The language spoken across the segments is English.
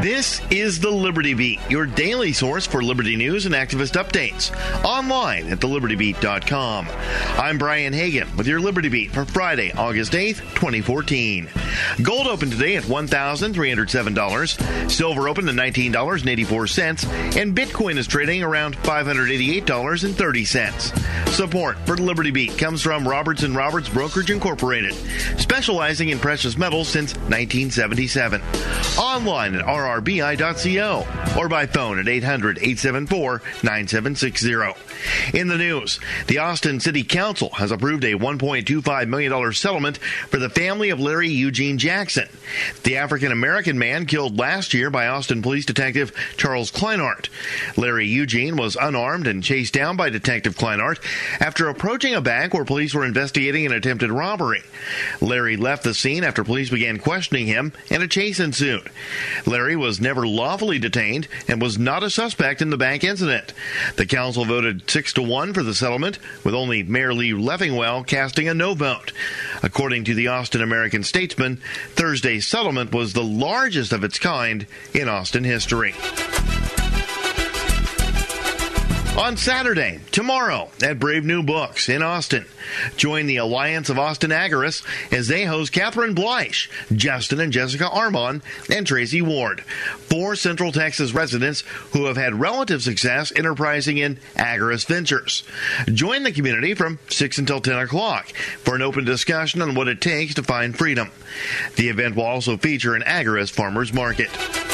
This is the Liberty Beat, your daily source for liberty news and activist updates. Online at thelibertybeat.com. I'm Brian Hagan with your Liberty Beat for Friday, August 8th, 2014. Gold opened today at $1,307. Silver opened at $19.84. And Bitcoin is trading around $588.30. Support for the Liberty Beat comes from Roberts & Roberts Brokerage Incorporated, specializing in precious metals since 1977. Online at rrbi.co or by phone at 800-874-9760. In the news, the Austin City Council has approved a $1.25 million settlement for the family of Larry Eugene Jackson, the African-American man killed last year by Austin Police Detective Charles Kleinart. Larry Eugene was unarmed and chased down by Detective Kleinart after approaching a bank where police were investigating an attempted robbery. Larry left the scene after police began questioning him, and a chase ensued. Larry was never lawfully detained and was not a suspect in the bank incident. The council voted 6-1 for the settlement, with only Mayor Lee Leffingwell casting a no vote. According to the Austin American-Statesman, Thursday's settlement was the largest of its kind in Austin history. On Saturday, tomorrow, at Brave New Books in Austin, join the Alliance of Austin Agorists as they host Catherine Bleich, Justin and Jessica Armon, and Tracy Ward, 4 Central Texas residents who have had relative success enterprising in agorist ventures. Join the community from 6 until 10 o'clock for an open discussion on what it takes to find freedom. The event will also feature an agorist farmers market.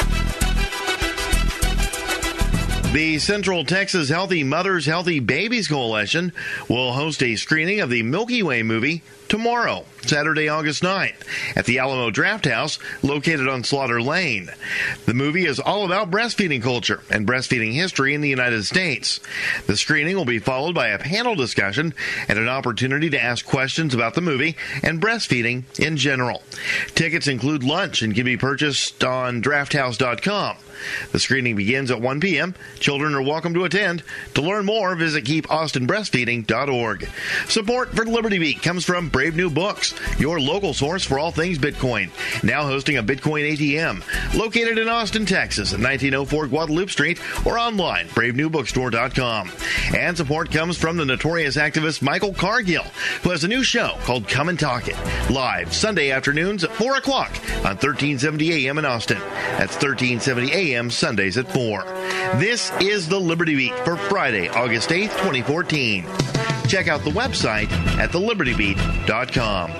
The Central Texas Healthy Mothers, Healthy Babies Coalition will host a screening of the Milky Way movie tomorrow, Saturday, August 9th, at the Alamo Drafthouse, located on Slaughter Lane. The movie is all about breastfeeding culture and breastfeeding history in the United States. The screening will be followed by a panel discussion and an opportunity to ask questions about the movie and breastfeeding in general. Tickets include lunch and can be purchased on drafthouse.com. The screening begins at 1 p.m. Children are welcome to attend. To learn more, visit keepaustinbreastfeeding.org. Support for Liberty Beat comes from Brave New Books, your local source for all things Bitcoin. Now hosting a Bitcoin ATM. Located in Austin, Texas at 1904 Guadalupe Street or online, bravenewbookstore.com. And support comes from the notorious activist Michael Cargill, who has a new show called Come and Talk It, live Sunday afternoons at 4 o'clock on 1370 AM in Austin. That's 1370 AM Sundays at 4. This is the Liberty Beat for Friday, August 8th, 2014. Check out the website at thelibertybeat.com.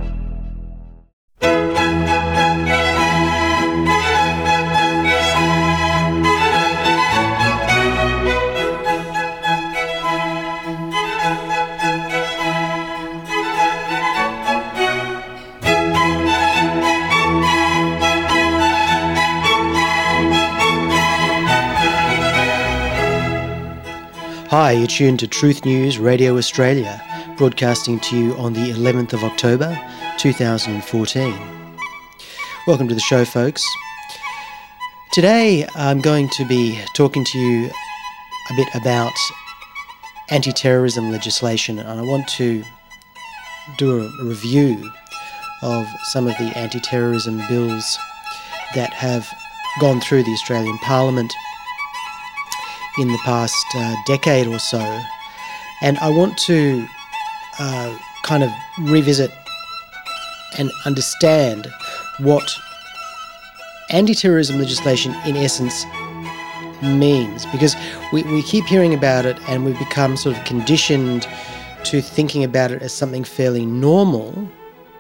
Hi, you're tuned to Truth News Radio Australia, broadcasting to you on the 11th of October, 2014. Welcome to the show, folks. Today, I'm going to be talking to you a bit about anti-terrorism legislation, and I want to do a review of some of the anti-terrorism bills that have gone through the Australian Parliament in the past decade or so, and I want to kind of revisit and understand what anti-terrorism legislation in essence means, because we keep hearing about it and we've become sort of conditioned to thinking about it as something fairly normal,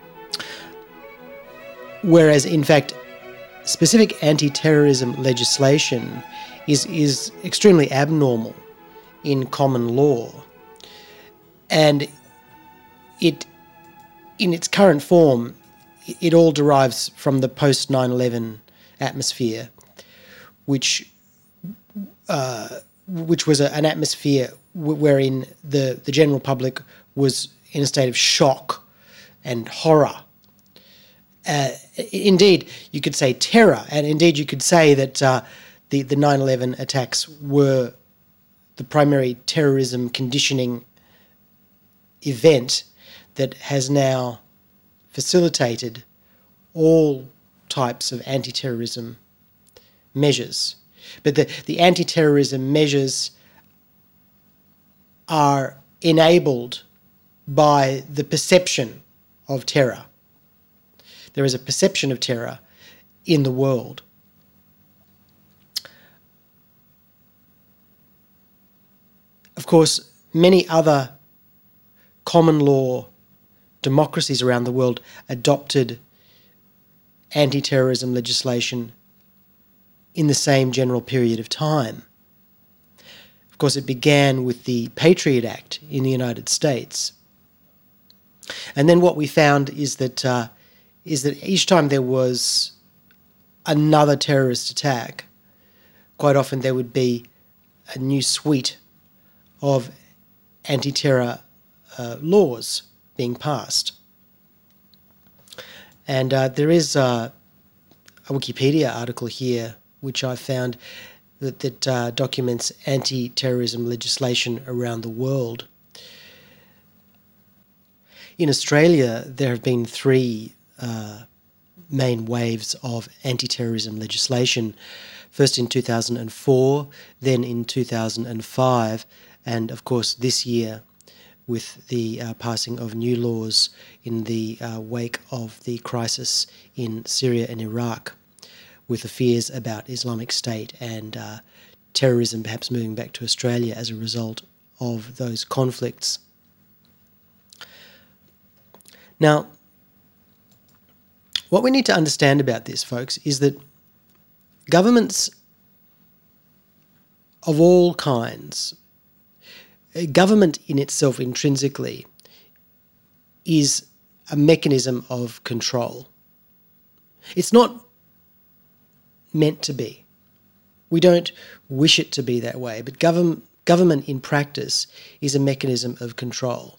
whereas in fact specific anti-terrorism legislation is extremely abnormal in common law, and it, in its current form, it all derives from the post 9/11 atmosphere, which was an atmosphere wherein the general public was in a state of shock and horror. Indeed, you could say terror, and indeed you could say that the 9/11 attacks were the primary terrorism conditioning event that has now facilitated all types of anti-terrorism measures. But the anti-terrorism measures are enabled by the perception of terror. There is a perception of terror in the world. Of course, many other common law democracies around the world adopted anti-terrorism legislation in the same general period of time. Of course, it began with the Patriot Act in the United States. And then what we found is that each time there was another terrorist attack, quite often there would be a new suite of anti-terror laws being passed. And there is a Wikipedia article here which I found that documents anti-terrorism legislation around the world. In Australia, there have been three main waves of anti-terrorism legislation. First in 2004, then in 2005, and of course this year with the passing of new laws in the wake of the crisis in Syria and Iraq, with the fears about Islamic State and terrorism perhaps moving back to Australia as a result of those conflicts. Now, what we need to understand about this, folks, is that governments of all kinds, government in itself intrinsically is a mechanism of control. It's not meant to be. We don't wish it to be that way, but government in practice is a mechanism of control.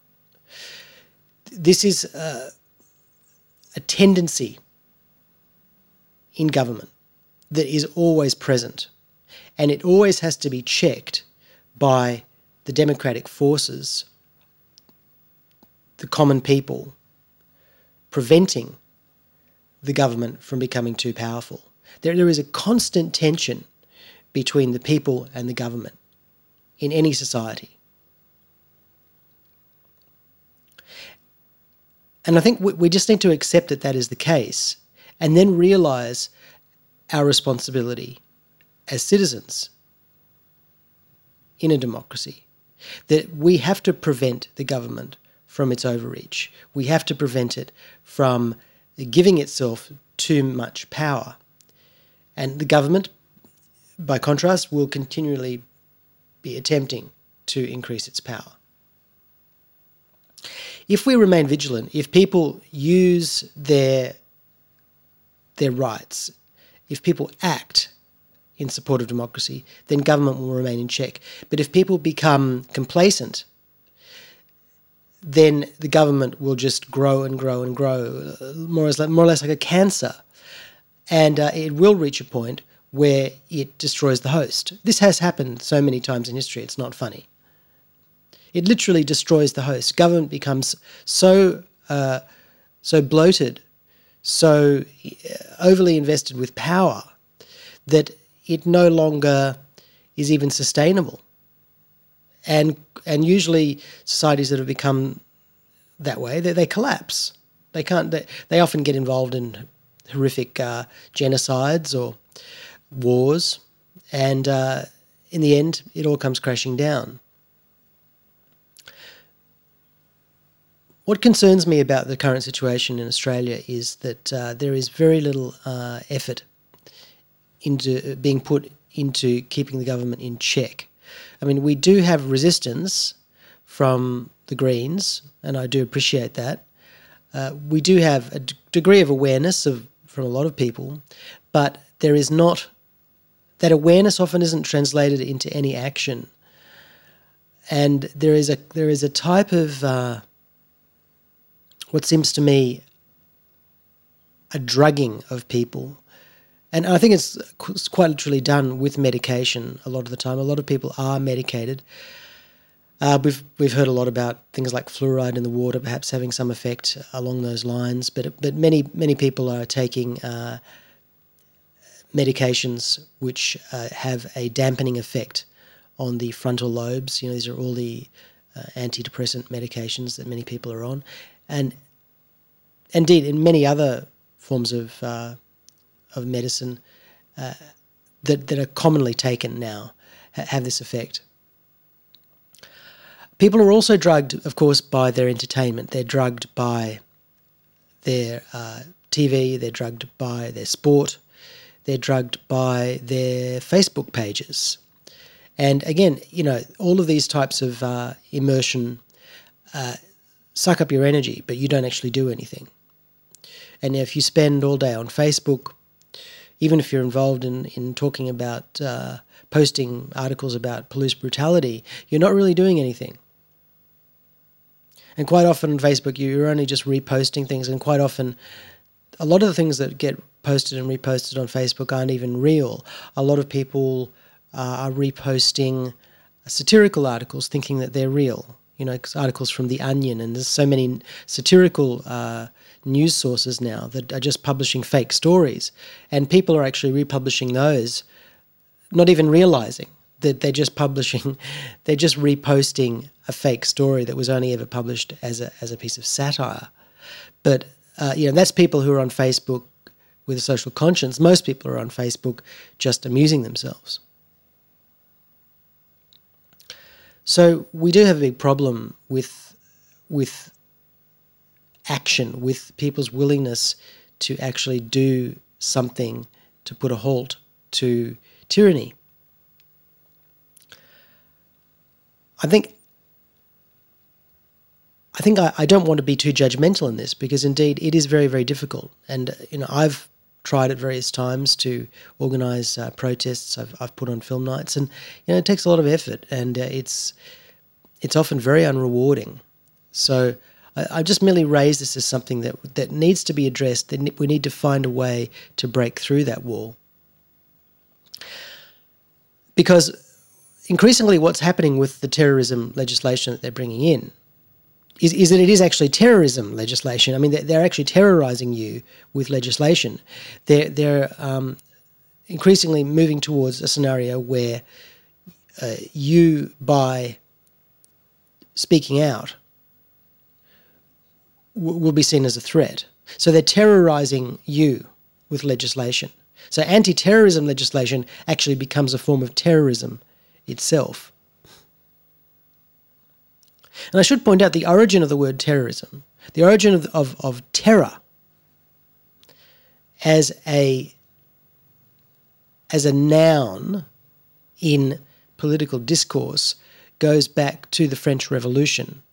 This is a tendency in government that is always present, and it always has to be checked by the democratic forces, the common people, preventing the government from becoming too powerful. There is a constant tension between the people and the government in any society. And I think we just need to accept that that is the case, and then realise our responsibility as citizens in a democracy, that we have to prevent the government from its overreach. We have to prevent it from giving itself too much power. And the government, by contrast, will continually be attempting to increase its power. If we remain vigilant, if people use their rights, if people act in support of democracy, then government will remain in check. But if people become complacent, then the government will just grow and grow and grow, more or less like a cancer. And it will reach a point where it destroys the host. This has happened so many times in history, it's not funny. It literally destroys the host. Government becomes so bloated, so overly invested with power that it no longer is even sustainable. And usually societies that have become that way, they collapse. They often get involved in horrific genocides or wars, and in the end, it all comes crashing down. What concerns me about the current situation in Australia is that there is very little effort into being put into keeping the government in check. I mean, we do have resistance from the Greens, and I do appreciate that. We do have a degree of awareness from a lot of people, but there is not, that awareness often isn't translated into any action. And there is a type of what seems to me a drugging of people. And I think it's quite literally done with medication a lot of the time. A lot of people are medicated. We've heard a lot about things like fluoride in the water perhaps having some effect along those lines, but many people are taking medications which have a dampening effect on the frontal lobes. These are all the antidepressant medications that many people are on, and indeed in many other forms of medicine that are commonly taken now have this effect. People are also drugged, of course, by their entertainment. They're drugged by their TV, they're drugged by their sport, they're drugged by their Facebook pages. And again, all of these types of immersion suck up your energy, but you don't actually do anything. And if you spend all day on Facebook, even if you're involved in talking about posting articles about police brutality, you're not really doing anything. And quite often on Facebook, you're only just reposting things, and quite often a lot of the things that get posted and reposted on Facebook aren't even real. A lot of people are reposting satirical articles thinking that they're real, articles from The Onion, and there's so many satirical news sources now that are just publishing fake stories, and people are actually republishing those, not even realizing that they're just reposting a fake story that was only ever published as a piece of satire. But that's people who are on Facebook with a social conscience. Most people are on Facebook just amusing themselves. So we do have a big problem with action, with people's willingness to actually do something to put a halt to tyranny. I think I don't want to be too judgmental in this, because indeed it is very, very difficult. And I've tried at various times to organise protests. I've put on film nights, and it takes a lot of effort, and it's often very unrewarding. So I just merely raise this as something that needs to be addressed. That we need to find a way to break through that wall, because increasingly what's happening with the terrorism legislation that they're bringing in is that it is actually terrorism legislation. I mean, they're actually terrorising you with legislation. They're increasingly moving towards a scenario where you, by speaking out, will be seen as a threat. So they're terrorising you with legislation. So anti-terrorism legislation actually becomes a form of terrorism itself. And I should point out the origin of the word terrorism, the origin of terror as a noun in political discourse goes back to the French Revolution.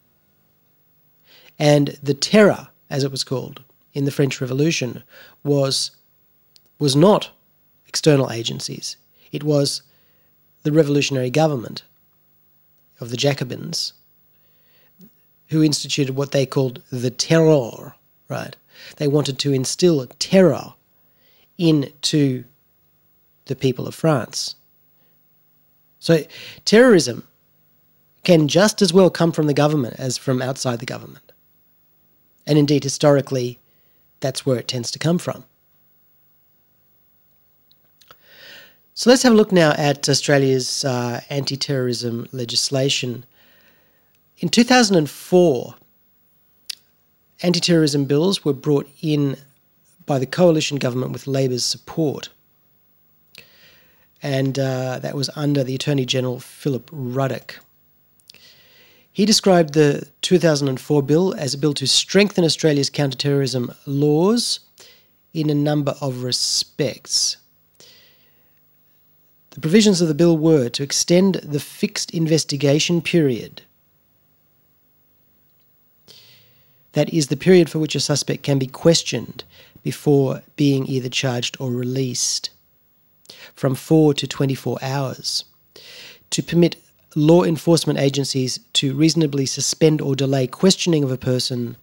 And the terror, as it was called in the French Revolution, was not external agencies. It was the revolutionary government of the Jacobins, who instituted what they called the terror, right? They wanted to instill terror into the people of France. So terrorism can just as well come from the government as from outside the government. And indeed, historically, that's where it tends to come from. So let's have a look now at Australia's anti-terrorism legislation. In 2004, anti-terrorism bills were brought in by the coalition government with Labor's support. And that was under the Attorney General Philip Ruddock. He described the 2004 bill as a bill to strengthen Australia's counter-terrorism laws in a number of respects. The provisions of the bill were to extend the fixed investigation period. That is the period for which a suspect can be questioned before being either charged or released, from 4 to 24 hours, to permit law enforcement agencies to reasonably suspend or delay questioning of a person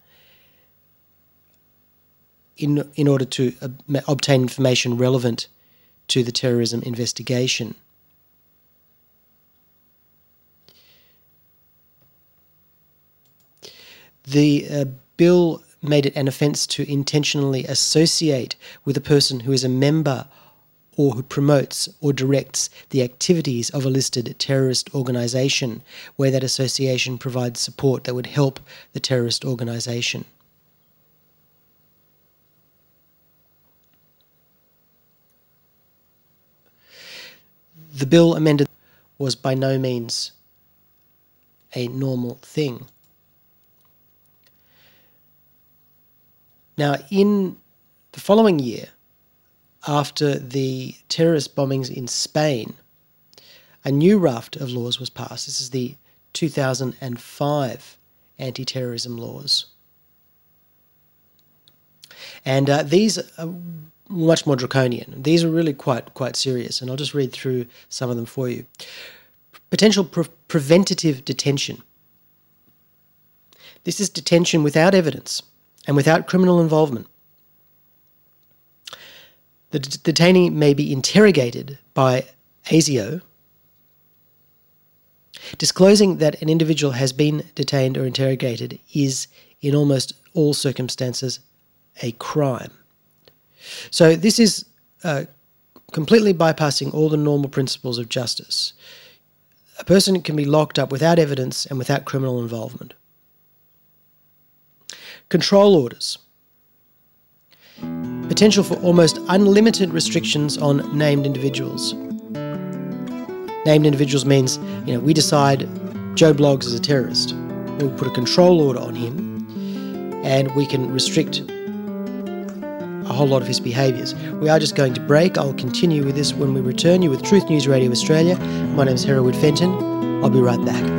in order to obtain information relevant to the terrorism investigation. The bill made it an offence to intentionally associate with a person who is a member or who promotes or directs the activities of a listed terrorist organisation where that association provides support that would help the terrorist organisation. The bill amended was by no means a normal thing. Now, in the following year, after the terrorist bombings in Spain, a new raft of laws was passed. This is the 2005 anti-terrorism laws. And these are much more draconian. These are really quite serious, and I'll just read through some of them for you. Potential preventative detention. This is detention without evidence and without criminal involvement. The detainee may be interrogated by ASIO. Disclosing that an individual has been detained or interrogated is, in almost all circumstances, a crime. So this is completely bypassing all the normal principles of justice. A person can be locked up without evidence and without criminal involvement. Control orders. Potential for almost unlimited restrictions on named individuals. Named individuals means, we decide Joe Bloggs is a terrorist. We'll put a control order on him and we can restrict a whole lot of his behaviours. We are just going to break. I'll continue with this when we return. You with Truth News Radio Australia. My name is Hereward Fenton. I'll be right back.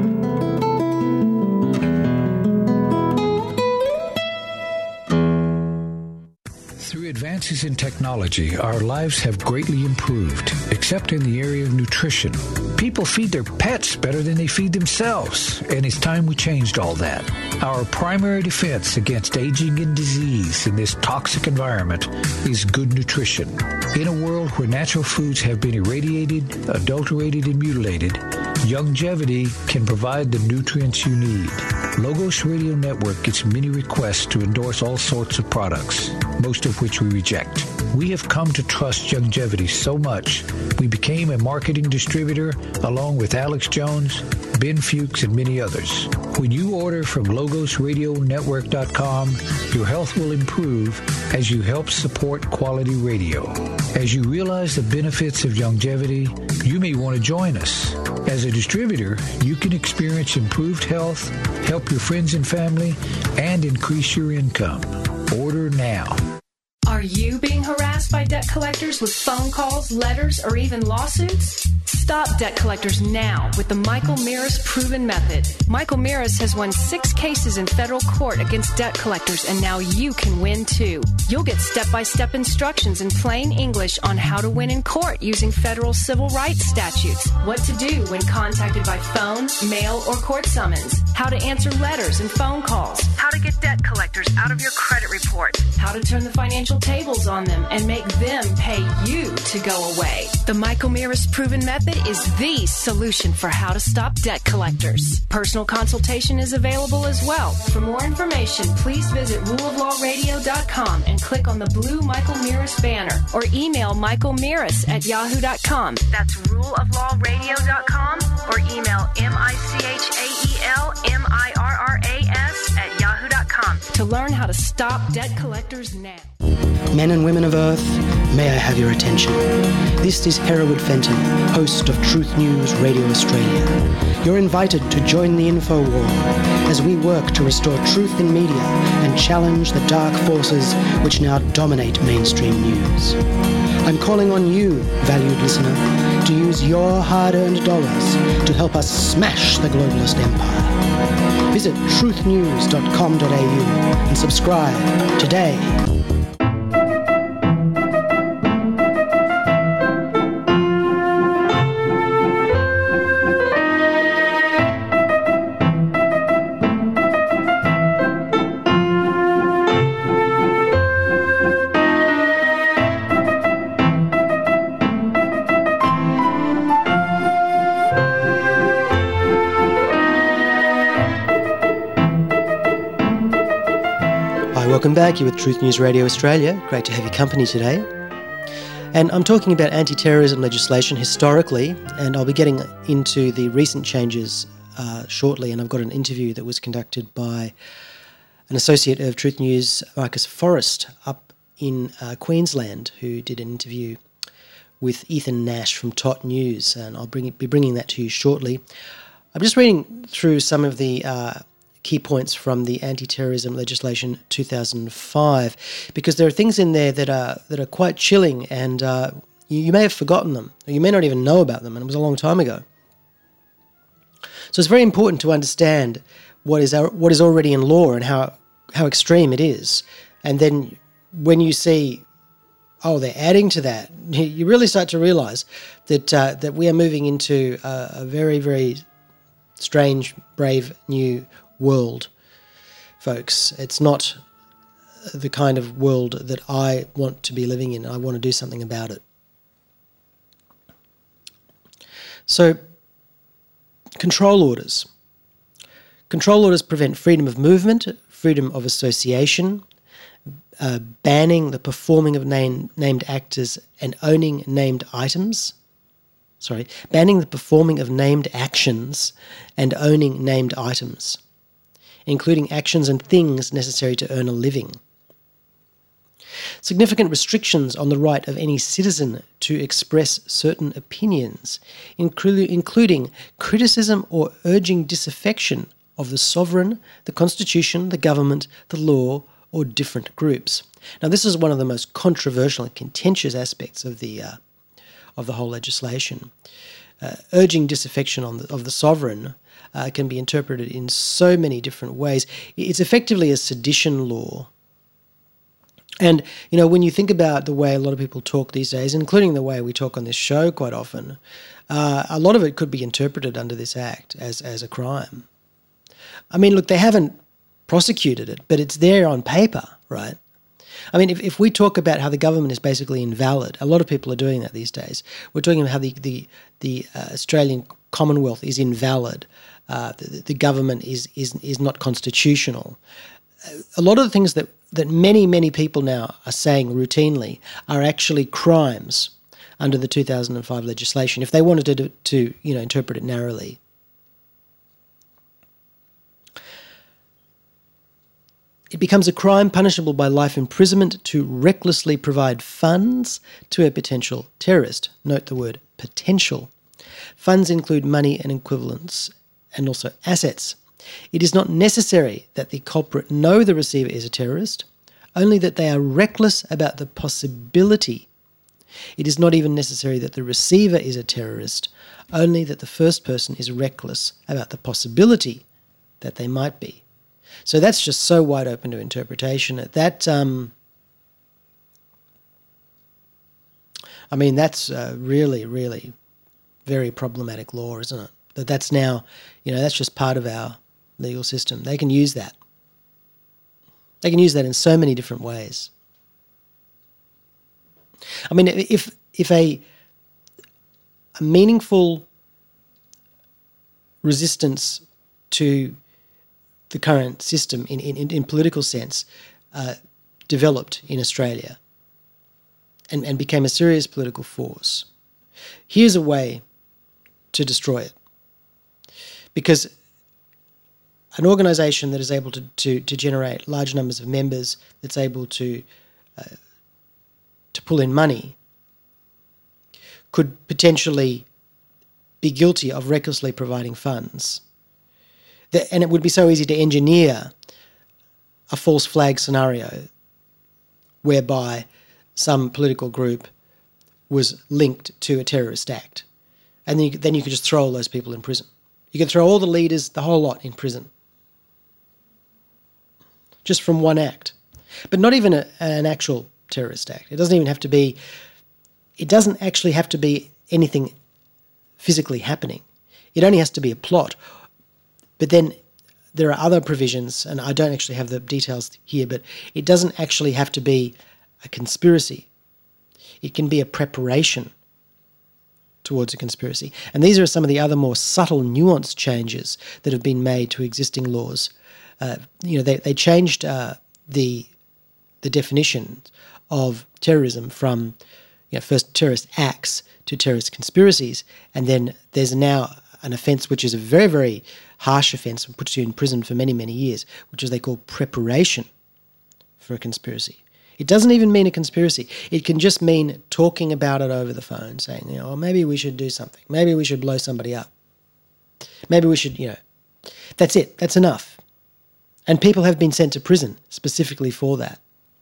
Through advances in technology, our lives have greatly improved, except in the area of nutrition. People feed their pets better than they feed themselves, and it's time we changed all that. Our primary defense against aging and disease in this toxic environment is good nutrition. In a world where natural foods have been irradiated, adulterated, and mutilated, Youngevity can provide the nutrients you need. Logos Radio Network gets many requests to endorse all sorts of products, most of which we reject. We have come to trust Youngevity so much, we became a marketing distributor along with Alex Jones, Ben Fuchs, and many others. When you order from LogosRadioNetwork.com, your health will improve as you help support quality radio. As you realize the benefits of Youngevity, you may want to join us. As a distributor, you can experience improved health, help your friends and family, and increase your income. Order now. Are you being harassed by debt collectors with phone calls, letters, or even lawsuits? Stop debt collectors now with the Michael Mirris Proven Method. Michael Mirris has won 6 cases in federal court against debt collectors, and now you can win too. You'll get step-by-step instructions in plain English on how to win in court using federal civil rights statutes, what to do when contacted by phone, mail, or court summons, how to answer letters and phone calls, how to get debt collectors out of your credit report, how to turn the financial tables on them and make them pay you to go away. The Michael Mirris Proven Method is the solution for how to stop debt collectors. Personal consultation is available as well. For more information, please visit ruleoflawradio.com and click on the blue Michael Mirris banner or email michaelmirris@yahoo.com. That's ruleoflawradio.com or email michaelmirras@yahoo.com to learn how to stop debt collectors now. Men and women of Earth, may I have your attention. This is Hereward Fenton, host of Truth News Radio Australia. You're invited to join the info war as we work to restore truth in media and challenge the dark forces which now dominate mainstream news. I'm calling on you, valued listener, to use your hard-earned dollars to help us smash the globalist empire. Visit truthnews.com.au and subscribe today. Welcome back. You're with Truth News Radio Australia. Great to have your company today. And I'm talking about anti-terrorism legislation historically, and I'll be getting into the recent changes shortly. And I've got an interview that was conducted by an associate of Truth News, Marcus Forrest, up in Queensland, who did an interview with Ethan Nash from Tot News, and I'll be bringing that to you shortly. I'm just reading through some of the key points from the anti-terrorism legislation 2005, because there are things in there that are quite chilling, and you may have forgotten them, or you may not even know about them, and it was a long time ago. So it's very important to understand what is already in law and how extreme it is, and then when you see, oh, they're adding to that, you really start to realise that we are moving into a very, very strange, brave new world, folks. It's not the kind of world that I want to be living in. I want to do something about it. So, control orders. Control orders prevent freedom of movement, freedom of association, banning the performing of named actors and owning named items. Banning the performing of named actions and owning named items, including actions and things necessary to earn a living. Significant restrictions on the right of any citizen to express certain opinions, including criticism or urging disaffection of the sovereign, the constitution, the government, the law, or different groups. Now, this is one of the most controversial and contentious aspects of the whole legislation. Urging disaffection of the sovereign can be interpreted in so many different ways. It's effectively a sedition law. And, when you think about the way a lot of people talk these days, including the way we talk on this show quite often, a lot of it could be interpreted under this act as a crime. I mean, look, they haven't prosecuted it, but it's there on paper, right? I mean, if we talk about how the government is basically invalid, a lot of people are doing that these days. We're talking about how the Australian Commonwealth is invalid. The government is not constitutional. A lot of the things that many, many people now are saying routinely are actually crimes under the 2005 legislation, if they wanted to interpret it narrowly. It becomes a crime punishable by life imprisonment to recklessly provide funds to a potential terrorist. Note the word potential. Funds include money and equivalents and also assets. It is not necessary that the culprit know the receiver is a terrorist, only that they are reckless about the possibility. It is not even necessary that the receiver is a terrorist, only that the first person is reckless about the possibility that they might be. So that's just so wide open to interpretation. That's really, really very problematic law, isn't it? That's now, that's just part of our legal system. They can use that. They can use that in so many different ways. I mean, if a meaningful resistance to the current system in political sense developed in Australia and became a serious political force, here's a way to destroy it. Because an organisation that is able to generate large numbers of members, that's able to pull in money, could potentially be guilty of recklessly providing funds. And it would be so easy to engineer a false flag scenario whereby some political group was linked to a terrorist act. And then you could just throw all those people in prison. You could throw all the leaders, the whole lot, in prison. Just from one act. But not even an actual terrorist act. It doesn't actually have to be anything physically happening. It only has to be a plot. But then there are other provisions, and I don't actually have the details here, but it doesn't actually have to be a conspiracy. It can be a preparation towards a conspiracy. And these are some of the other more subtle, nuanced changes that have been made to existing laws. They changed the definition of terrorism from, first terrorist acts to terrorist conspiracies, and then there's now an offence which is a very, very harsh offence and puts you in prison for many, many years, which is they call preparation for a conspiracy. It doesn't even mean a conspiracy. It can just mean talking about it over the phone, saying, well, maybe we should do something. Maybe we should blow somebody up. Maybe we should, that's it. That's enough. And people have been sent to prison specifically for that.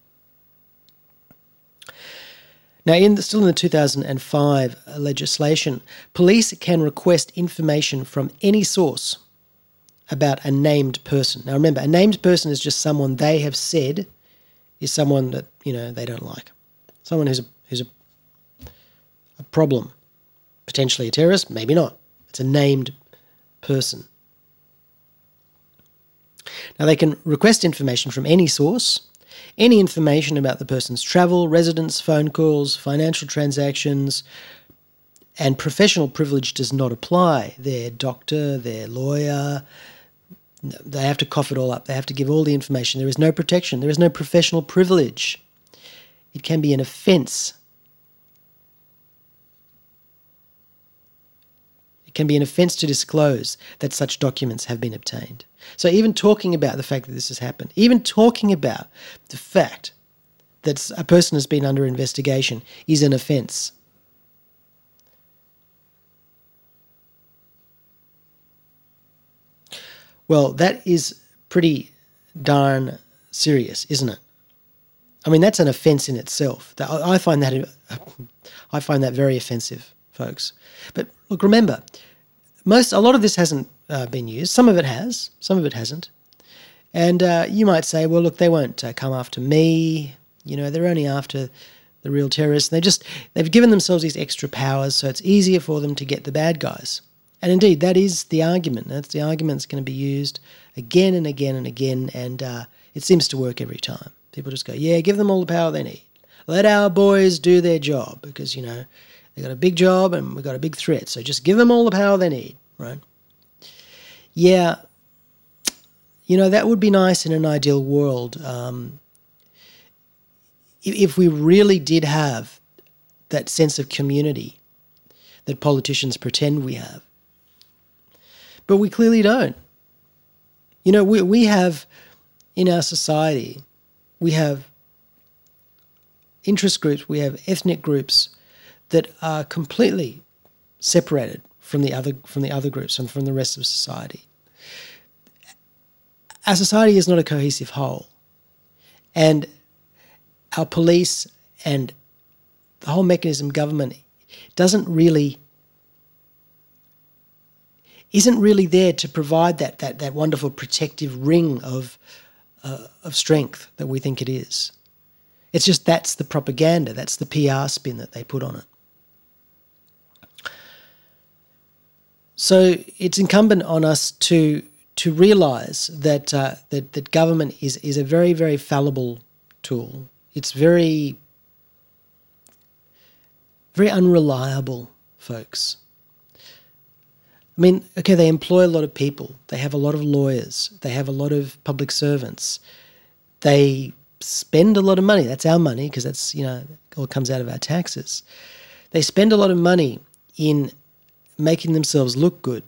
Now, still in the 2005 legislation, police can request information from any source about a named person. Now, remember, a named person is just someone they have said is someone that, they don't like. Someone who's a problem. Potentially a terrorist, maybe not. It's a named person. Now, they can request information from any source, any information about the person's travel, residence, phone calls, financial transactions, and professional privilege does not apply. Their doctor, their lawyer, they have to cough it all up. They have to give all the information. There is no protection. There is no professional privilege. It can be an offence. It can be an offence to disclose that such documents have been obtained. So even talking about the fact that this has happened, even talking about the fact that a person has been under investigation is an offence. Well, that is pretty darn serious, isn't it? I mean, that's an offence in itself. I find that very offensive, folks. But look, remember, a lot of this hasn't been used. Some of it has, some of it hasn't. And you might say, well, look, they won't come after me. They're only after the real terrorists. They've given themselves these extra powers, so it's easier for them to get the bad guys. And indeed, that is the argument. That's the argument that's going to be used again and again and again, and it seems to work every time. People just go, yeah, give them all the power they need. Let our boys do their job because, they've got a big job and we've got a big threat, so just give them all the power they need, right? Yeah, that would be nice in an ideal world. If we really did have that sense of community that politicians pretend we have. But we clearly don't. We have, in our society, we have interest groups, we have ethnic groups that are completely separated from the other groups and from the rest of society. Our society is not a cohesive whole. And our police and the whole mechanism government isn't really there to provide that wonderful protective ring of strength that we think it is. It's just that's the propaganda, that's the PR spin that they put on it. So it's incumbent on us to realise that that government is a very, very fallible tool. It's very, very unreliable, folks. I mean, okay, they employ a lot of people. They have a lot of lawyers. They have a lot of public servants. They spend a lot of money. That's our money because that's, all comes out of our taxes. They spend a lot of money in making themselves look good.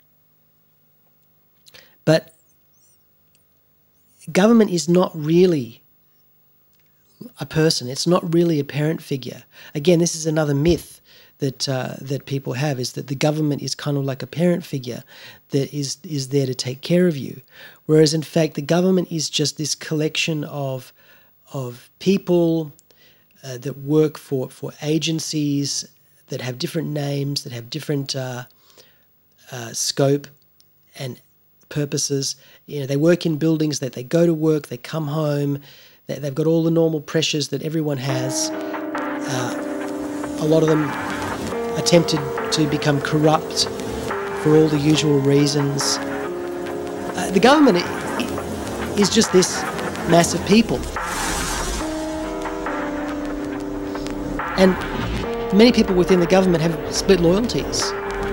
But government is not really a person. It's not really a parent figure. Again, this is another myth that people have, is that the government is kind of like a parent figure that is there to take care of you. Whereas in fact the government is just this collection of people that work for agencies that have different names, that have different scope and purposes. They work in buildings, that they go to work, they come home, they've got all the normal pressures that everyone has. A lot of them attempted to become corrupt for all the usual reasons. The government is just this mass of people. And many people within the government have split loyalties.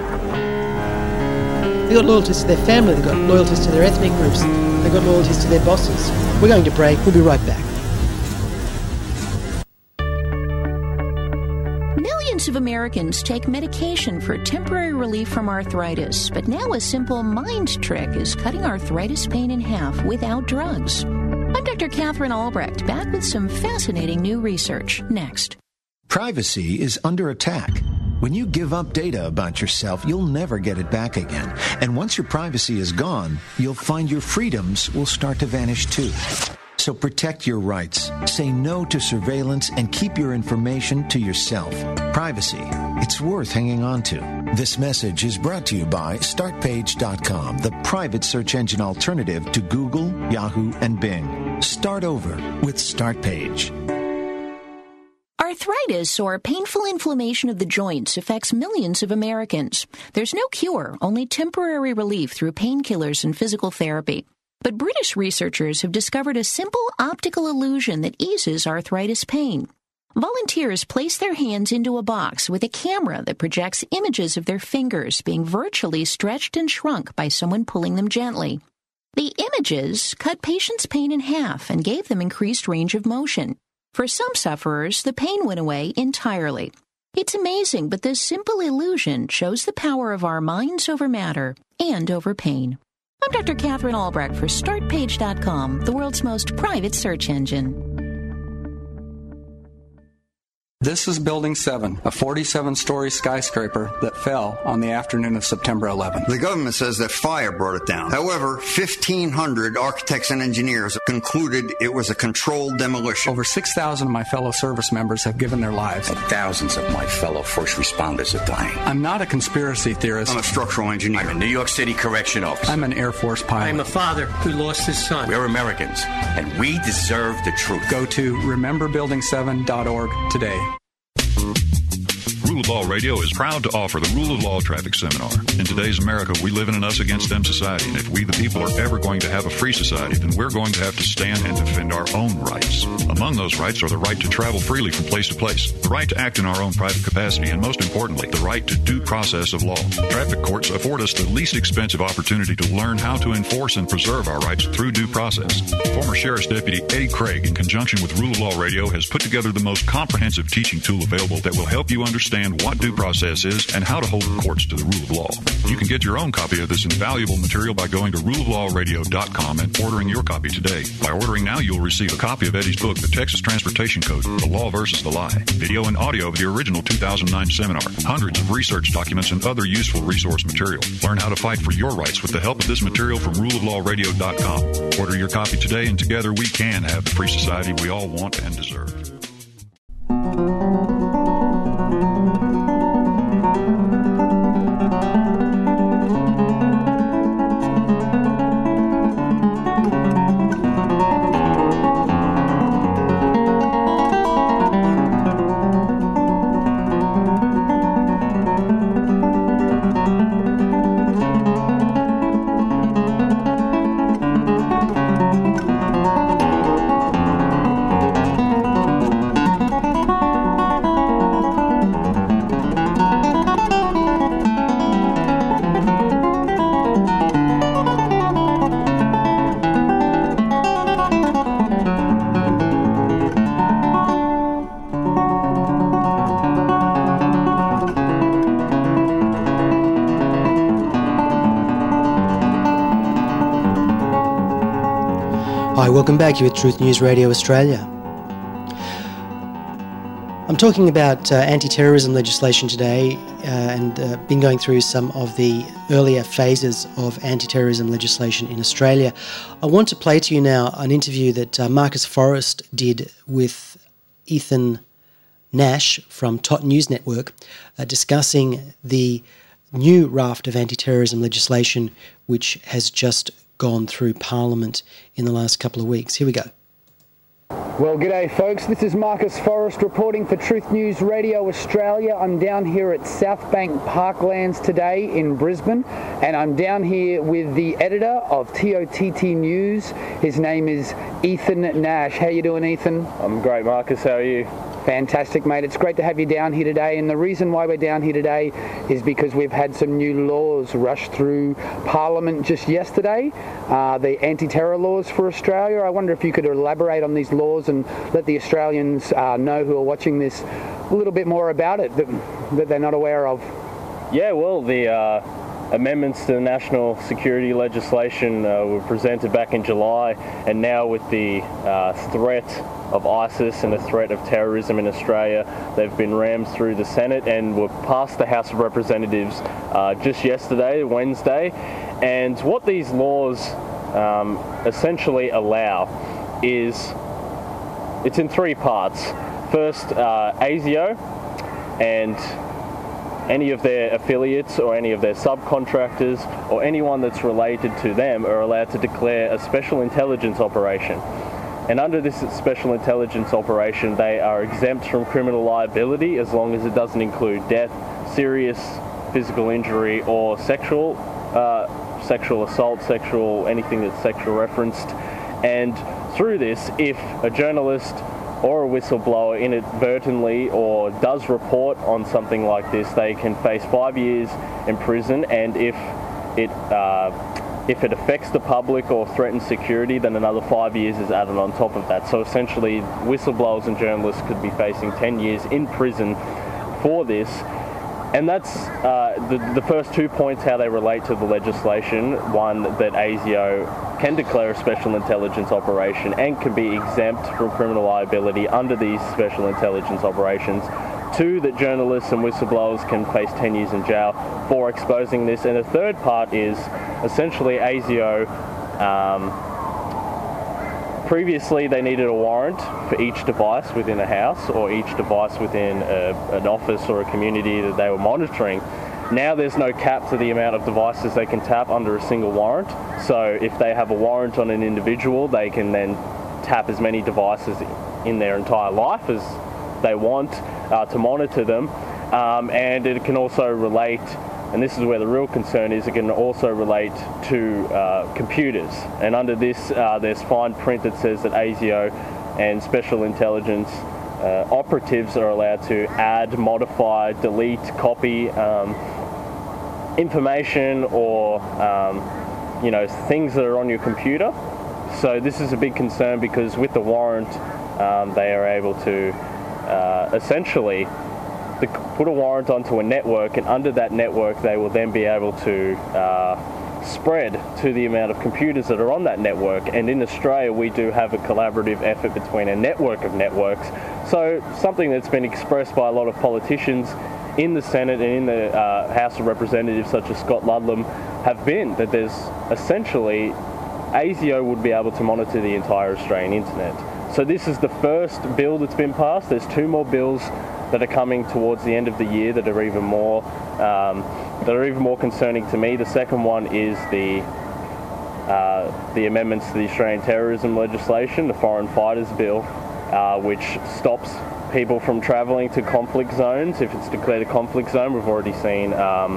They've got loyalties to their family, they've got loyalties to their ethnic groups, they've got loyalties to their bosses. We're going to break, we'll be right back. Millions of Americans take medication for temporary relief from arthritis, but now a simple mind trick is cutting arthritis pain in half without drugs. I'm Dr. Catherine Albrecht, back with some fascinating new research. Next. Privacy is under attack. When you give up data about yourself, you'll never get it back again. And once your privacy is gone, you'll find your freedoms will start to vanish too. So protect your rights, say no to surveillance, and keep your information to yourself. Privacy, it's worth hanging on to. This message is brought to you by StartPage.com, the private search engine alternative to Google, Yahoo, and Bing. Start over with StartPage. Arthritis, or painful inflammation of the joints, affects millions of Americans. There's no cure, only temporary relief through painkillers and physical therapy. But British researchers have discovered a simple optical illusion that eases arthritis pain. Volunteers place their hands into a box with a camera that projects images of their fingers being virtually stretched and shrunk by someone pulling them gently. The images cut patients' pain in half and gave them increased range of motion. For some sufferers, the pain went away entirely. It's amazing, but this simple illusion shows the power of our minds over matter and over pain. I'm Dr. Catherine Albrecht for StartPage.com, the world's most private search engine. This is Building 7, a 47-story skyscraper that fell on the afternoon of September 11th. The government says that fire brought it down. However, 1,500 architects and engineers concluded it was a controlled demolition. Over 6,000 of my fellow service members have given their lives. And thousands of my fellow first responders are dying. I'm not a conspiracy theorist. I'm a structural engineer. I'm a New York City correction officer. I'm an Air Force pilot. I'm a father who lost his son. We're Americans, and we deserve the truth. Go to rememberbuilding7.org today. Rule of Law Radio is proud to offer the Rule of Law Traffic Seminar. In today's America, we live in an us-against-them society, and if we the people are ever going to have a free society, then we're going to have to stand and defend our own rights. Among those rights are the right to travel freely from place to place, the right to act in our own private capacity, and most importantly, the right to due process of law. Traffic courts afford us the least expensive opportunity to learn how to enforce and preserve our rights through due process. Former Sheriff's Deputy Eddie Craig, in conjunction with Rule of Law Radio, has put together the most comprehensive teaching tool available that will help you understand what due process is and how to hold the courts to the rule of law. You can get your own copy of this invaluable material by going to ruleoflawradio.com and ordering your copy today. By ordering now, you'll receive a copy of Eddie's book, The Texas Transportation Code, The Law versus the Lie, video and audio of the original 2009 seminar, hundreds of research documents, and other useful resource material. Learn how to fight for your rights with the help of this material from ruleoflawradio.com. Order your copy today, and together we can have the free society we all want and deserve. Hi, welcome back. You're with Truth News Radio Australia. I'm talking about anti-terrorism legislation today and been going through some of the earlier phases of anti-terrorism legislation in Australia. I want to play to you now an interview that Marcus Forrest did with Ethan Nash from Tot News Network discussing the new raft of anti-terrorism legislation which has just gone through Parliament in the last couple of weeks. Here we go. Well, g'day folks, this is Marcus Forrest reporting for Truth News Radio Australia. I'm down here at South Bank Parklands today in Brisbane, and I'm down here with the editor of TOTT News. His name is Ethan Nash. How you doing, Ethan? I'm great, Marcus. How are you? Fantastic, mate. It's great to have you down here today, and the reason why we're down here today is because we've had some new laws rush through Parliament just yesterday, the anti-terror laws for Australia. I wonder if you could elaborate on these laws and let the Australians know who are watching this a little bit more about it that they're not aware of? Yeah, well, the amendments to the national security legislation were presented back in July, and now with the threat of ISIS and the threat of terrorism in Australia, they've been rammed through the Senate and were passed the House of Representatives just yesterday, Wednesday. And what these laws essentially allow is, it's in three parts. First, ASIO and any of their affiliates or any of their subcontractors or anyone that's related to them are allowed to declare a special intelligence operation. And under this special intelligence operation, they are exempt from criminal liability as long as it doesn't include death, serious physical injury, or sexual assault, anything that's sexual referenced. And through this, if a journalist or a whistleblower inadvertently or does report on something like this, they can face 5 years in prison, and if it affects the public or threatens security, then another 5 years is added on top of that. So essentially, whistleblowers and journalists could be facing 10 years in prison for this. And that's the first 2 points, how they relate to the legislation. One, that ASIO can declare a special intelligence operation and can be exempt from criminal liability under these special intelligence operations. Two, that journalists and whistleblowers can face 10 years in jail for exposing this. And the third part is essentially ASIO, previously they needed a warrant for each device within a house or each device within an office or a community that they were monitoring. Now there's no cap to the amount of devices they can tap under a single warrant. So if they have a warrant on an individual, they can then tap as many devices in their entire life as they want to monitor them. And it can also relate, and this is where the real concern is, it can also relate to computers. And under this, there's fine print that says that ASIO and special intelligence operatives are allowed to add, modify, delete, copy information or things that are on your computer. So this is a big concern because with the warrant, they are able to essentially put a warrant onto a network, and under that network they will then be able to spread to the amount of computers that are on that network. And in Australia we do have a collaborative effort between a network of networks. So something that's been expressed by a lot of politicians in the Senate and in the House of Representatives, such as Scott Ludlam, have been that there's essentially ASIO would be able to monitor the entire Australian internet. So this is the first bill that's been passed. There's two more bills that are coming towards the end of the year that are even more concerning to me. The second one is the amendments to the Australian terrorism legislation, the Foreign Fighters Bill, which stops people from travelling to conflict zones. If it's declared a conflict zone, we've already seen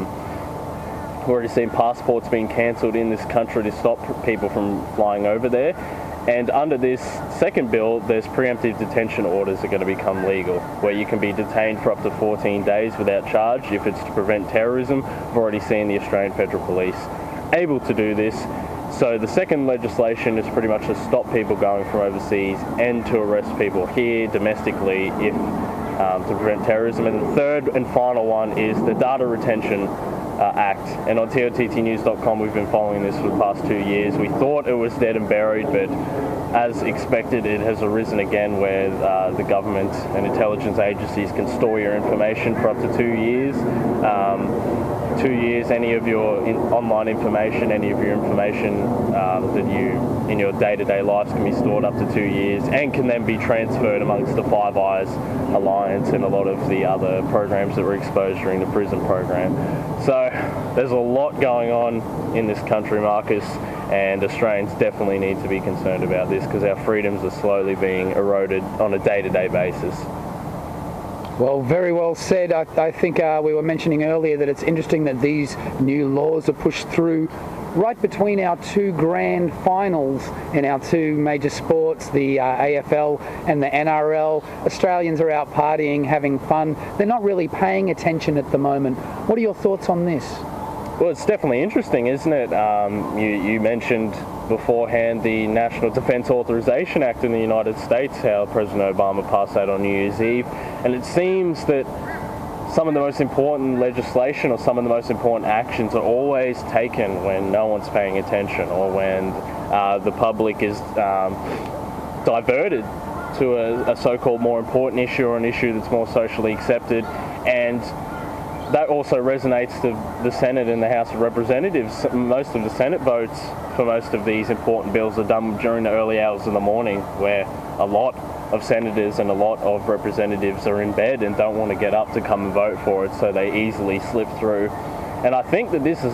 passports being cancelled in this country to stop people from flying over there. And under this second bill, there's preemptive detention orders that are going to become legal, where you can be detained for up to 14 days without charge if it's to prevent terrorism. We've already seen the Australian Federal Police able to do this. So the second legislation is pretty much to stop people going from overseas and to arrest people here domestically if to prevent terrorism. And the third and final one is the Data Retention Act. And on TOTTnews.com we've been following this for the past 2 years. We thought it was dead and buried, but as expected it has arisen again, where the government and intelligence agencies can store your information for up to 2 years. 2 years, any of your online information, any of your information that you in your day-to-day lives can be stored up to 2 years and can then be transferred amongst the Five Eyes Alliance and a lot of the other programs that were exposed during the prison program. So there's a lot going on in this country, Marcus, and Australians definitely need to be concerned about this because our freedoms are slowly being eroded on a day-to-day basis. Well, very well said. I think we were mentioning earlier that it's interesting that these new laws are pushed through right between our two grand finals in our two major sports, the AFL and the NRL. Australians are out partying, having fun. They're not really paying attention at the moment. What are your thoughts on this? Well, it's definitely interesting, isn't it? You mentioned beforehand the National Defense Authorization Act in the United States, how President Obama passed that on New Year's Eve. And it seems that some of the most important legislation or some of the most important actions are always taken when no one's paying attention, or when the public is diverted to a so-called more important issue, or an issue that's more socially accepted. And that also resonates to the Senate and the House of Representatives. Most of the Senate votes for most of these important bills are done during the early hours of the morning, where a lot of senators and a lot of representatives are in bed and don't want to get up to come and vote for it, so they easily slip through. And I think that this is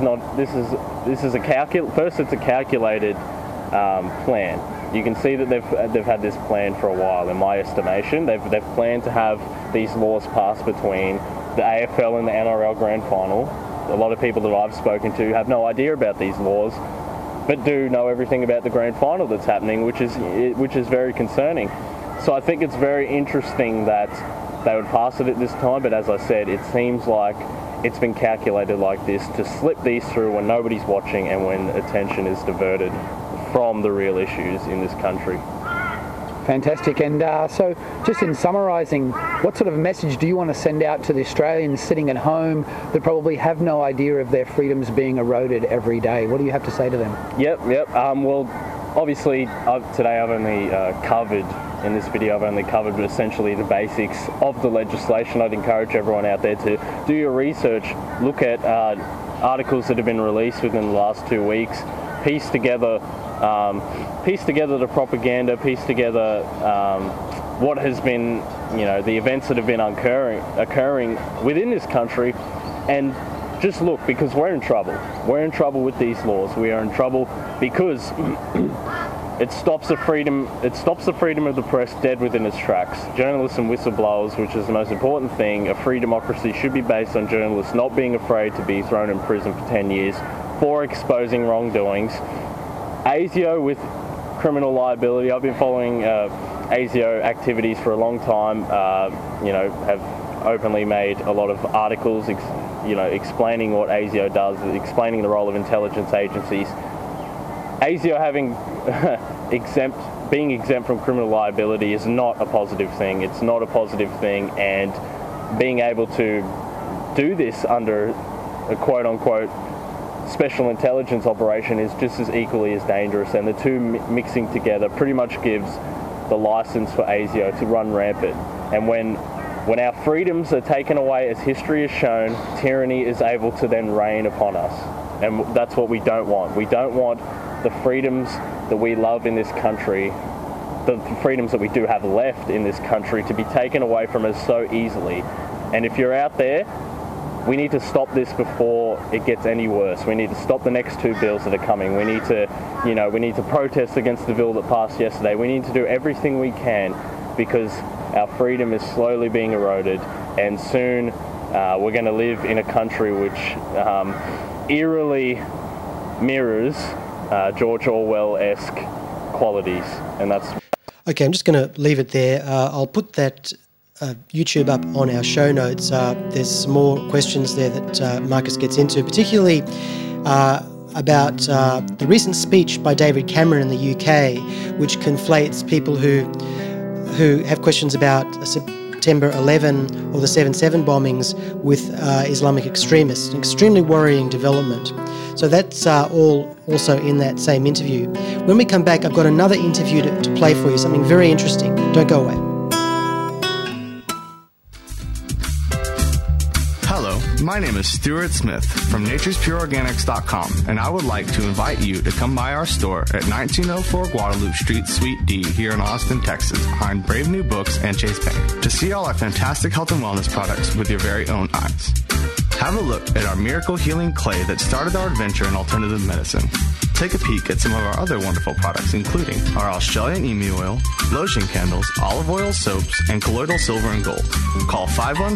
a calculated plan. You can see that they've had this plan for a while, in my estimation. They've planned to have these laws passed between the AFL and the NRL Grand Final. A lot of people that I've spoken to have no idea about these laws, but do know everything about the Grand Final that's happening, which is very concerning. So I think it's very interesting that they would pass it at this time, but as I said, it seems like it's been calculated like this to slip these through when nobody's watching and when attention is diverted from the real issues in this country. Fantastic. And so just in summarising, what sort of message do you want to send out to the Australians sitting at home that probably have no idea of their freedoms being eroded every day? What do you have to say to them? Yep. Well, obviously, today I've only covered essentially the basics of the legislation. I'd encourage everyone out there to do your research, look at articles that have been released within the last 2 weeks, piece together the propaganda, piece together what has been, the events that have been occurring within this country, and just look, because we're in trouble. We're in trouble with these laws. We are in trouble because it stops the freedom of the press dead within its tracks. Journalists and whistleblowers, which is the most important thing. A free democracy should be based on journalists not being afraid to be thrown in prison for 10 years for exposing wrongdoings. ASIO with criminal liability. I've been following ASIO activities for a long time. Have openly made a lot of articles, explaining what ASIO does, explaining the role of intelligence agencies. ASIO being exempt from criminal liability is not a positive thing. It's not a positive thing, and being able to do this under a quote-unquote special intelligence operation is just as equally as dangerous, and the two mixing together pretty much gives the license for ASIO to run rampant. And when our freedoms are taken away, as history has shown, tyranny is able to then reign upon us, and that's what we don't want. We don't want the freedoms that we love in this country, the freedoms that we do have left in this country, to be taken away from us so easily. And if you're out there, we need to stop this before it gets any worse. We need to stop the next two bills that are coming. We need to protest against the bill that passed yesterday. We need to do everything we can, because our freedom is slowly being eroded, and soon we're going to live in a country which eerily mirrors George Orwell-esque qualities, and that's... Okay, I'm just going to leave it there. I'll put that YouTube up on our show notes. There's some more questions there that Marcus gets into, particularly about the recent speech by David Cameron in the UK, which conflates people who have questions about September 11 or the 7/7 bombings with Islamic extremists. An extremely worrying development. So that's all also in that same interview. When we come back, I've got another interview to play for you, something very interesting. Don't go away. Hello, my name is Stuart Smith from naturespureorganics.com, and I would like to invite you to come by our store at 1904 Guadalupe Street, Suite D, here in Austin, Texas, behind Brave New Books and Chase Bank, to see all our fantastic health and wellness products with your very own eyes. Have a look at our miracle healing clay that started our adventure in alternative medicine. Take a peek at some of our other wonderful products, including our Australian emu oil, lotion candles, olive oil soaps, and colloidal silver and gold. Call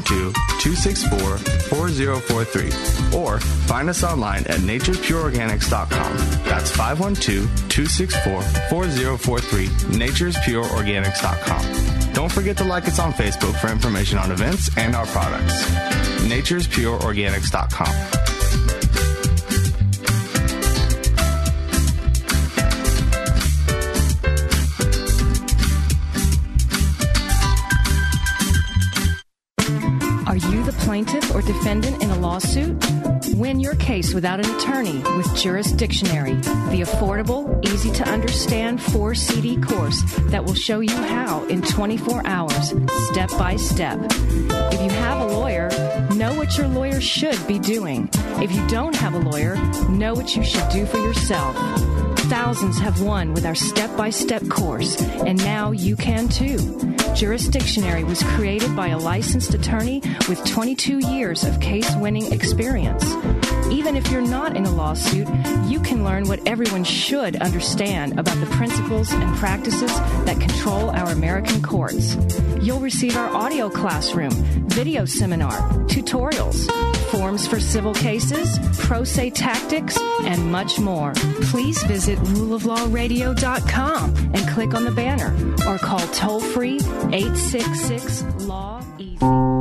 512-264-4043 or find us online at naturespureorganics.com. That's 512-264-4043, naturespureorganics.com. Don't forget to like us on Facebook for information on events and our products. naturespureorganics.com. Are you the plaintiff or defendant in a lawsuit? Win your case without an attorney with Jurisdictionary, the affordable, easy-to-understand 4-CD course that will show you how in 24 hours, step by step. If you have a lawyer, know what your lawyer should be doing. If you don't have a lawyer, know what you should do for yourself. Thousands have won with our step-by-step course, and now you can too. Jurisdictionary was created by a licensed attorney with 22 years of case-winning experience. Even if you're not in a lawsuit, you can learn what everyone should understand about the principles and practices that control our American courts. You'll receive our audio classroom, video seminar, tutorials, forms for civil cases, pro se tactics, and much more. Please visit ruleoflawradio.com and click on the banner or call toll-free 866-LAW-EASY.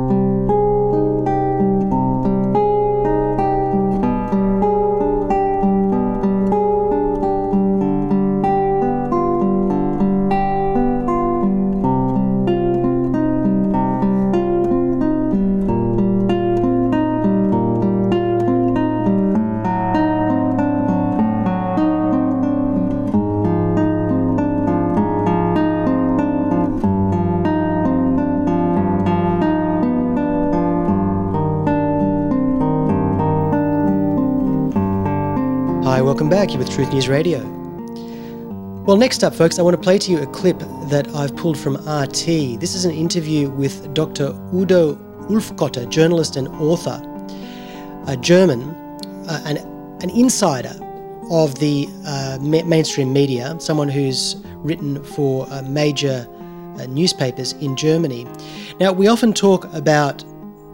Welcome back. You're with Truth News Radio. Well, next up, folks, I want to play to you a clip that I've pulled from RT. This is an interview with Dr. Udo Ulfkotter, journalist and author, a German, an insider of the mainstream media, someone who's written for major newspapers in Germany. Now, we often talk about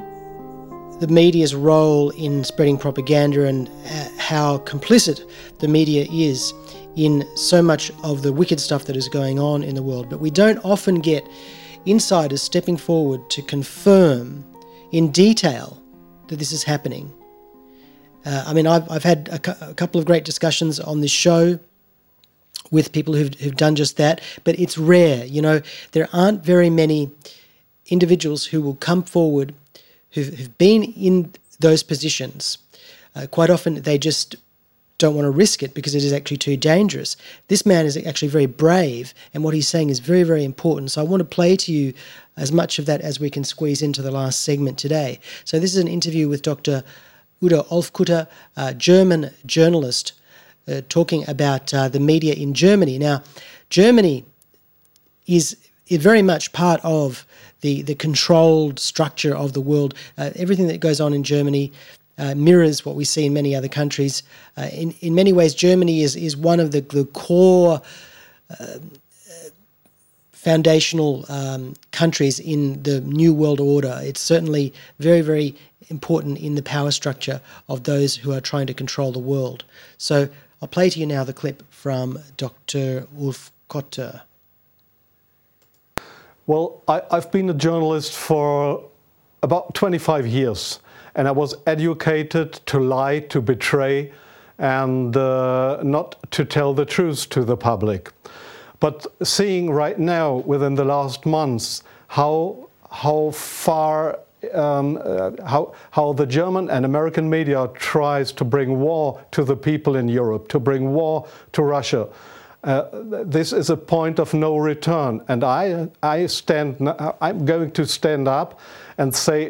the media's role in spreading propaganda and how complicit the media is in so much of the wicked stuff that is going on in the world. But we don't often get insiders stepping forward to confirm in detail that this is happening. I've had a couple of great discussions on this show with people who've done just that, but it's rare. You know, there aren't very many individuals who will come forward who've been in those positions. Quite often they just don't want to risk it because it is actually too dangerous. This man is actually very brave, and what he's saying is very, very important. So I want to play to you as much of that as we can squeeze into the last segment today. So this is an interview with Dr. Udo Ulfkotter, a German journalist, talking about the media in Germany. Now, Germany is very much part of the controlled structure of the world. Everything that goes on in Germany mirrors what we see in many other countries. In many ways, Germany is one of the core foundational countries in the New World Order. It's certainly very, very important in the power structure of those who are trying to control the world. So I'll play to you now the clip from Dr. Ulfkotter. Well, I've been a journalist for about 25 years, and I was educated to lie, to betray, and not to tell the truth to the public. But seeing right now, within the last months, how far how the German and American media tries to bring war to the people in Europe, to bring war to Russia. This is a point of no return, and I'm going to stand up and say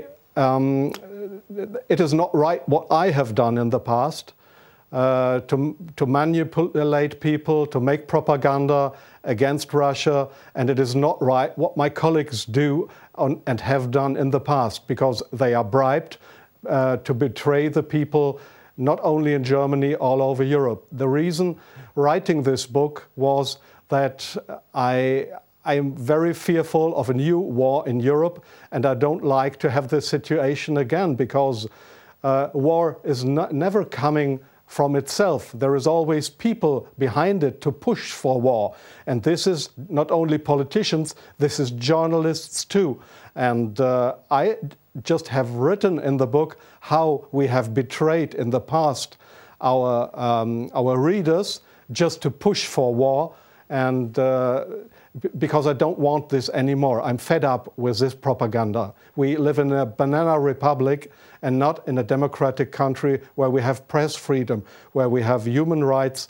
it is not right what I have done in the past, to manipulate people, to make propaganda against Russia, and it is not right what my colleagues do and have done in the past, because they are bribed to betray the people, not only in Germany, all over Europe. The reason writing this book was that I am very fearful of a new war in Europe, and I don't like to have this situation again, because war is never coming from itself. There is always people behind it to push for war. And this is not only politicians, this is journalists too. And I just have written in the book how we have betrayed in the past our readers just to push for war. And because I don't want this anymore. I'm fed up with this propaganda. We live in a banana republic and not in a democratic country where we have press freedom, where we have human rights.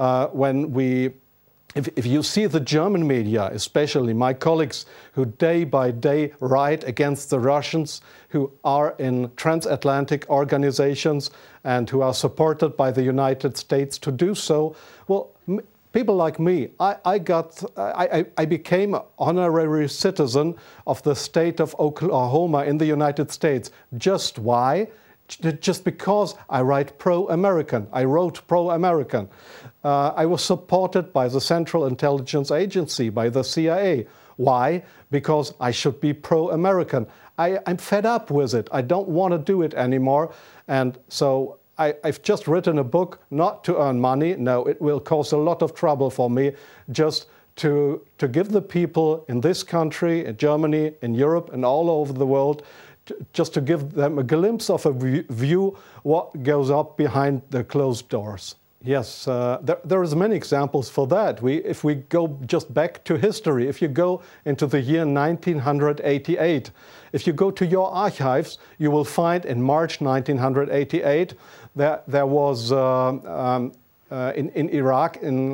If you see the German media, especially my colleagues who day by day write against the Russians, who are in transatlantic organizations and who are supported by the United States to do so, well, people like me, I became an honorary citizen of the state of Oklahoma in the United States. Just why? Just because I write pro-American. I wrote pro-American. I was supported by the Central Intelligence Agency, by the CIA. Why? Because I should be pro-American. I'm fed up with it. I don't want to do it anymore. And so I've just written a book not to earn money. No, it will cause a lot of trouble for me, just to give the people in this country, in Germany, in Europe, and all over the world, just to give them a glimpse of a view what goes up behind the closed doors. Yes, there is many examples for that. If we go just back to history, if you go into the year 1988, if you go to your archives, you will find in March 1988 there was in Iraq, in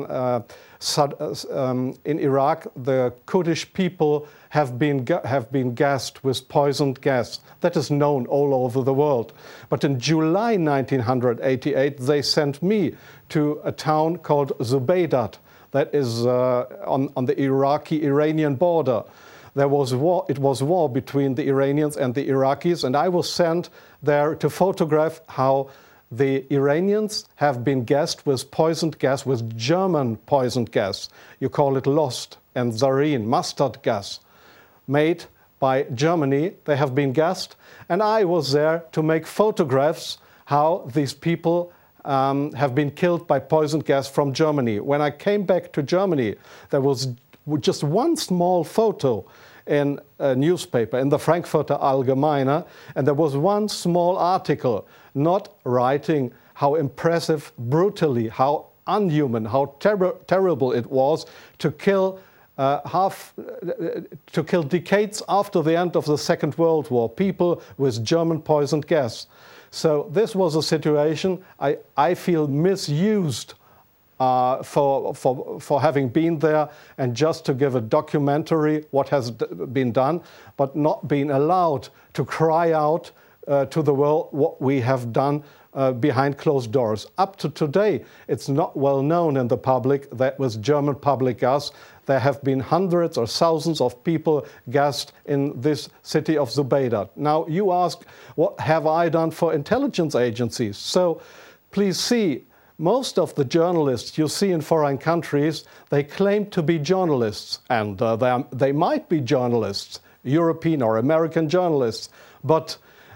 Iraq, the Kurdish people have been gassed with poisoned gas. That is known all over the world. But in July 1988, they sent me to a town called Zubaydat, that is on the Iraqi-Iranian border. There was war. It was war between the Iranians and the Iraqis, and I was sent there to photograph how the Iranians have been gassed with poisoned gas, with German poisoned gas. You call it Lost and Zarine, mustard gas, made by Germany. They have been gassed, and I was there to make photographs how these people have been killed by poisoned gas from Germany. When I came back to Germany, there was just one small photo in a newspaper, in the Frankfurter Allgemeine, and there was one small article not writing how impressive, brutally, how unhuman, how terrible it was to kill decades after the end of the Second World War, people with German poisoned gas. So this was a situation I feel misused for having been there, and just to give a documentary what has been done, but not being allowed to cry out to the world what we have done behind closed doors. Up to today, it's not well known in the public that with German public gas, there have been hundreds or thousands of people gassed in this city of Zubaydat. Now, you ask, what have I done for intelligence agencies? So, please see, most of the journalists you see in foreign countries, they claim to be journalists, and they might be journalists, European or American journalists, but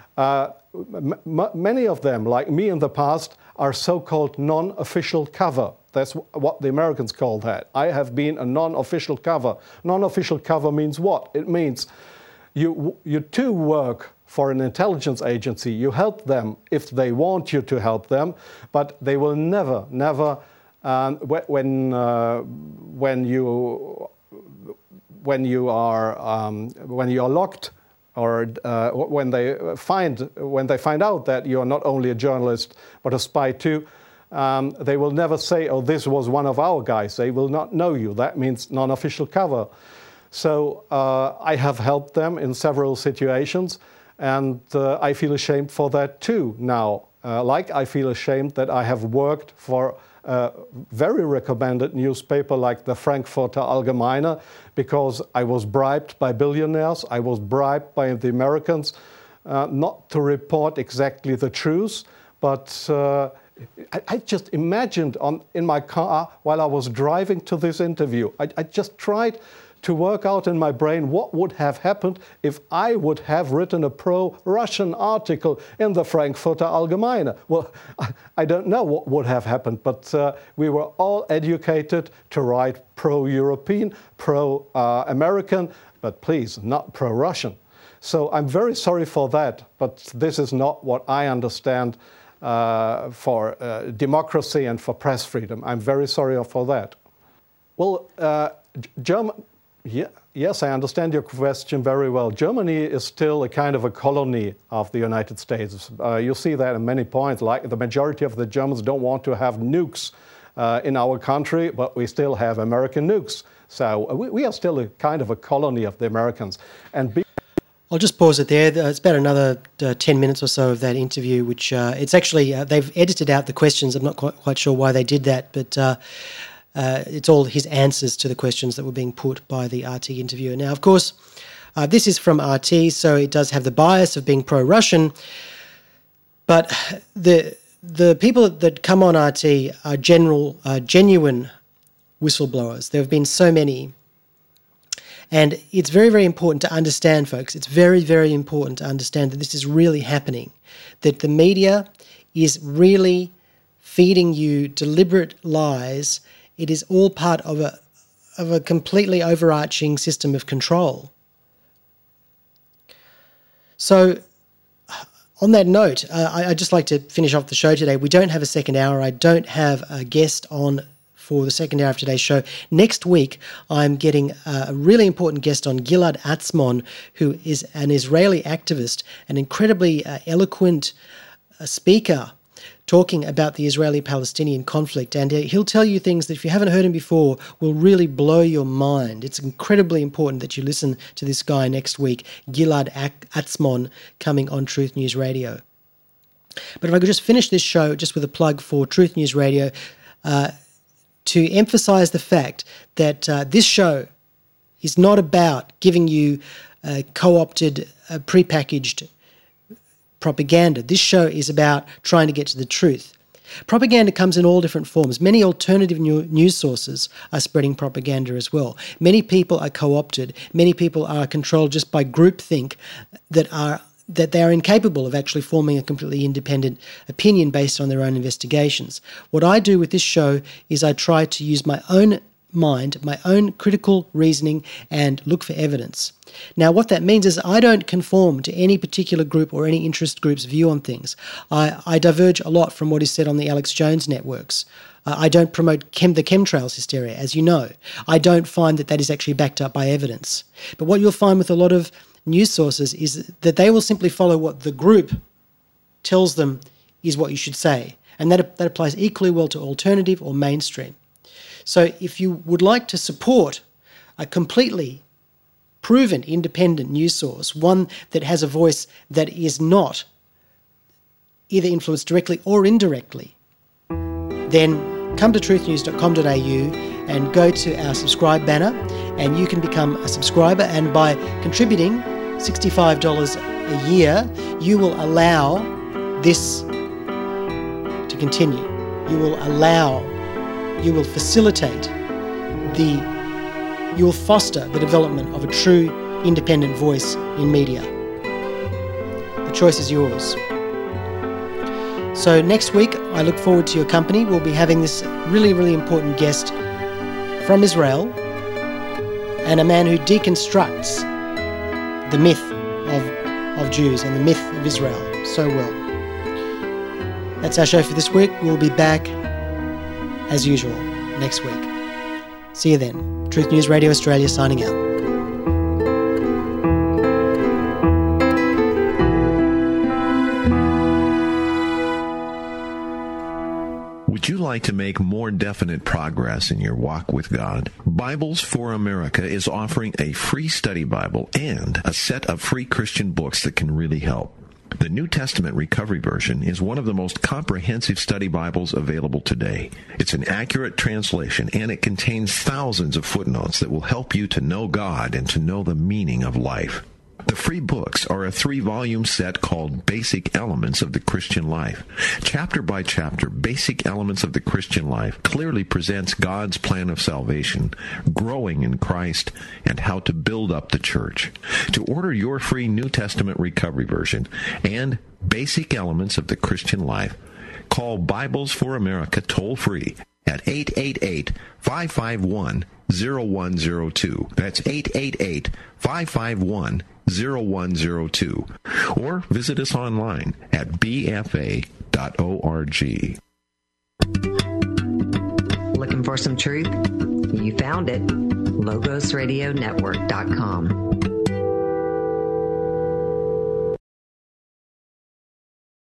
many of them, like me in the past, are so-called non-official cover. That's what the Americans call that. I have been a non-official cover. Non-official cover means what? It means you too work for an intelligence agency. You help them if they want you to help them, but they will never, when you are locked, or when they find out that you are not only a journalist but a spy too, they will never say, "Oh, this was one of our guys." They will not know you. That means non-official cover. So I have helped them in several situations, and I feel ashamed for that too now. Like I feel ashamed that I have worked for a very recommended newspaper like the Frankfurter Allgemeine, because I was bribed by billionaires, I was bribed by the Americans not to report exactly the truth, but I just imagined in my car while I was driving to this interview, I just tried to work out in my brain what would have happened if I would have written a pro-Russian article in the Frankfurter Allgemeine. Well, I don't know what would have happened, but we were all educated to write pro-European, pro-American, but please, not pro-Russian. So I'm very sorry for that, but this is not what I understand for democracy and for press freedom. I'm very sorry for that. Well, Yes, I understand your question very well. Germany is still a kind of a colony of the United States. You see that in many points, like the majority of the Germans don't want to have nukes in our country, but we still have American nukes. So we are still a kind of a colony of the Americans. And I'll just pause it there. It's about another 10 minutes or so of that interview, which it's actually, they've edited out the questions. I'm not quite sure why they did that, but it's all his answers to the questions that were being put by the RT interviewer. Now, of course, this is from RT, so it does have the bias of being pro-Russian, but the people that come on RT are genuine whistleblowers. There have been so many. And it's very, very important to understand, folks, it's very, very important to understand that this is really happening, that the media is really feeding you deliberate lies. It is all part of a completely overarching system of control. So on that note, I'd just like to finish off the show today. We don't have a second hour. I don't have a guest on for the second hour of today's show. Next week, I'm getting a really important guest on, Gilad Atzmon, who is an Israeli activist, an incredibly eloquent speaker, talking about the Israeli-Palestinian conflict. And he'll tell you things that, if you haven't heard him before, will really blow your mind. It's incredibly important that you listen to this guy next week, Gilad Atzmon, coming on Truth News Radio. But if I could just finish this show just with a plug for Truth News Radio, to emphasize the fact that this show is not about giving you co-opted, prepackaged propaganda. This show is about trying to get to the truth. Propaganda comes in all different forms. Many alternative news sources are spreading propaganda as well. Many people are co-opted. Many people are controlled just by groupthink that they are incapable of actually forming a completely independent opinion based on their own investigations. What I do with this show is I try to use my own mind, my own critical reasoning, and look for evidence. Now, what that means is I don't conform to any particular group or any interest group's view on things. I diverge a lot from what is said on the Alex Jones networks. I don't promote the chemtrails hysteria, as you know. I don't find that is actually backed up by evidence. But what you'll find with a lot of news sources is that they will simply follow what the group tells them is what you should say. And that applies equally well to alternative or mainstream. So if you would like to support a completely proven independent news source, one that has a voice that is not either influenced directly or indirectly, then come to truthnews.com.au and go to our subscribe banner, and you can become a subscriber, and by contributing $65 a year, you will allow this to continue. You will facilitate you will foster the development of a true independent voice in media. The choice is yours. So next week, I look forward to your company. We'll be having this really, really important guest from Israel, and a man who deconstructs the myth of Jews and the myth of Israel so well. That's our show for this week. We'll be back, as usual, next week. See you then. Truth News Radio Australia signing out. Would you like to make more definite progress in your walk with God? Bibles for America is offering a free study Bible and a set of free Christian books that can really help. The New Testament Recovery Version is one of the most comprehensive study Bibles available today. It's an accurate translation, and it contains thousands of footnotes that will help you to know God and to know the meaning of life. The free books are a 3-volume set called Basic Elements of the Christian Life. Chapter by chapter, Basic Elements of the Christian Life clearly presents God's plan of salvation, growing in Christ, and how to build up the church. To order your free New Testament Recovery Version and Basic Elements of the Christian Life, call Bibles for America toll-free at 888-551-0102. That's 888-551-0102. Or visit us online at bfa.org. Looking for some truth? You found it. LogosRadioNetwork.com.